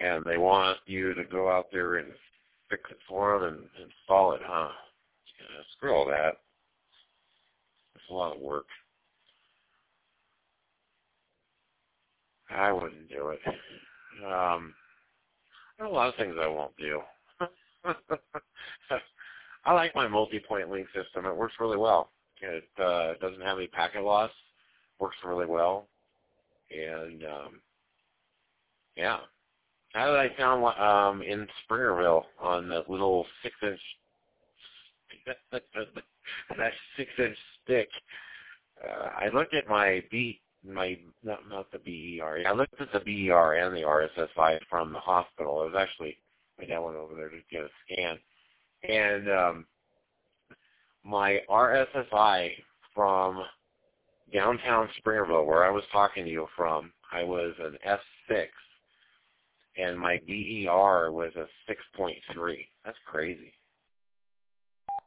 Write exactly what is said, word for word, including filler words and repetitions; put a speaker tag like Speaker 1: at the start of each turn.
Speaker 1: and they want you to go out there and fix it for them and install it, huh? Yeah, screw all that. It's a lot of work. I wouldn't do it. Um, there are a lot of things I won't do. I like my multi-point link system. It works really well. It uh, doesn't have any packet loss. Works really well. And, um, yeah. How did I sound um, in Springerville on that little six-inch that six-inch stick? Uh, I looked at my B, my not not the B E R. I looked at the B E R and the R S S I from the hospital. I was actually my dad went over there to get a scan, and um, my R S S I from downtown Springerville, where I was talking to you from, I was an S six, and my B E R was a six point three. That's crazy.